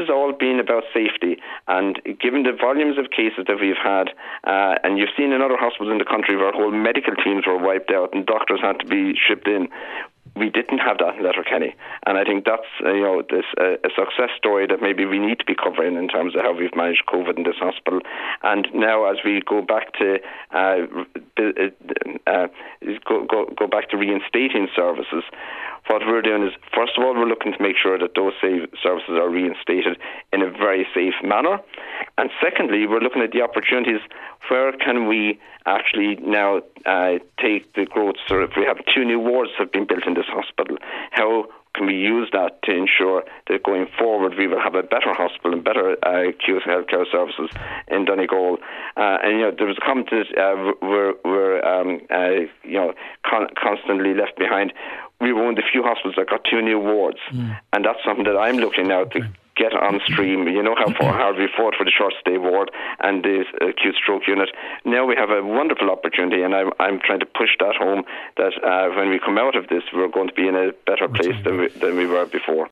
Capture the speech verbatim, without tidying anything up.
has all been about safety. And given the volumes of cases that we've had, uh, and you've seen in other hospitals in the country where whole medical teams were wiped out and doctors had to be shipped in, we didn't have that in Letterkenny, and I think that's uh, you know this uh, a success story that maybe we need to be covering in terms of how we've managed COVID in this hospital. And now, as we go back to uh, uh, go, go go back to reinstating services, what we're doing is, first of all, we're looking to make sure that those safe services are reinstated in a very safe manner, and secondly, we're looking at the opportunities. Where can we actually now uh, take the growth? So if we have two new wards that have been built in this hospital, how can we use that to ensure that going forward we will have a better hospital and better uh, acute healthcare services in Donegal? Uh, and you know, there was a comment that uh, we're, we're um, uh, you know con- constantly left behind. We were one of the few hospitals that got two new wards, mm. and that's something that I'm looking now to get on stream. You know how far, hard we fought for the short stay ward and the acute stroke unit. Now we have a wonderful opportunity, and I'm, I'm trying to push that home, that uh, when we come out of this, we're going to be in a better place than we, than we were before.